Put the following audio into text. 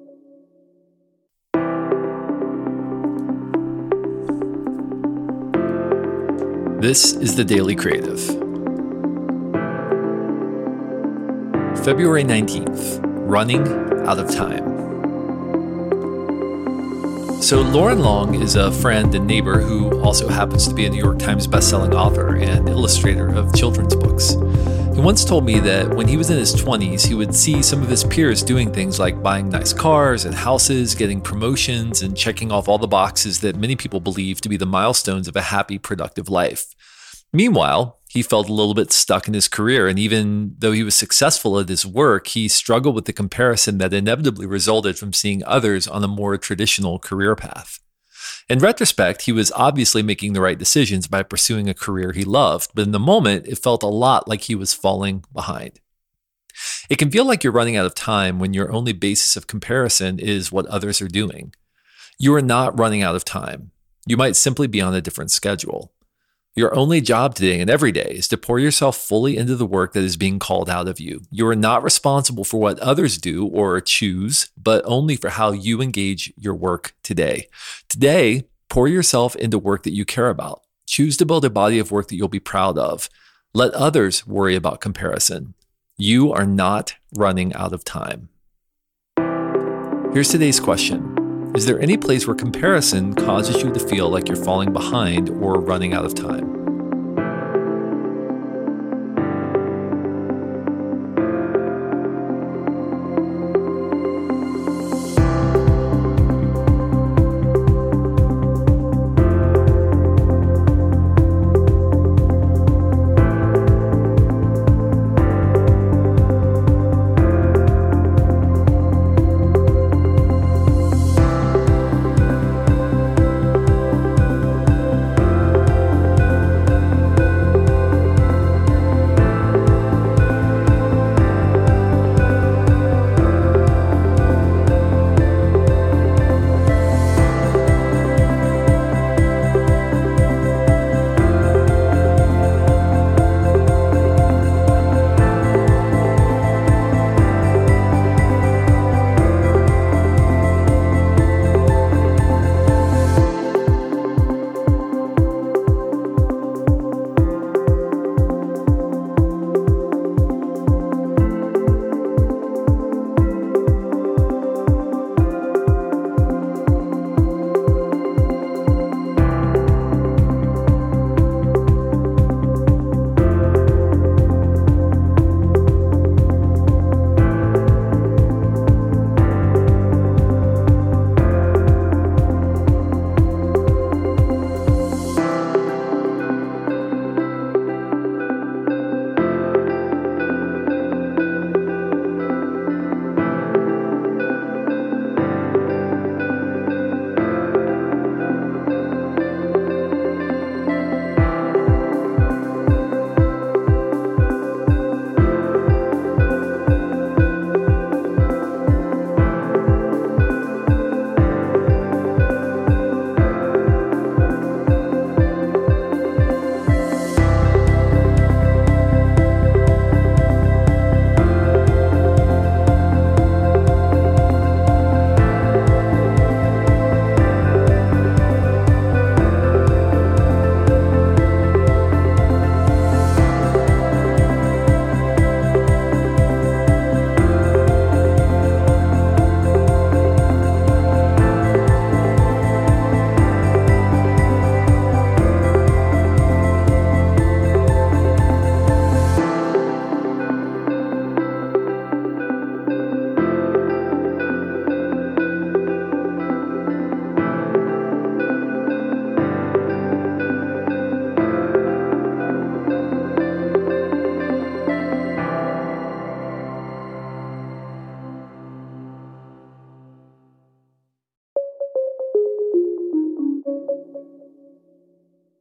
This is The Daily Creative. February 19th, running out of time. So Lauren Long is a friend and neighbor who also happens to be a New York Times bestselling author and illustrator of children's books. He once told me that when he was in his 20s, he would see some of his peers doing things like buying nice cars and houses, getting promotions, and checking off all the boxes that many people believe to be the milestones of a happy, productive life. Meanwhile, he felt a little bit stuck in his career, and even though he was successful at his work, he struggled with the comparison that inevitably resulted from seeing others on a more traditional career path. In retrospect, he was obviously making the right decisions by pursuing a career he loved, but in the moment, it felt a lot like he was falling behind. It can feel like you're running out of time when your only basis of comparison is what others are doing. You are not running out of time. You might simply be on a different schedule. Your only job today and every day is to pour yourself fully into the work that is being called out of you. You are not responsible for what others do or choose, but only for how you engage your work today. Today, pour yourself into work that you care about. Choose to build a body of work that you'll be proud of. Let others worry about comparison. You are not running out of time. Here's today's question. Is there any place where comparison causes you to feel like you're falling behind or running out of time?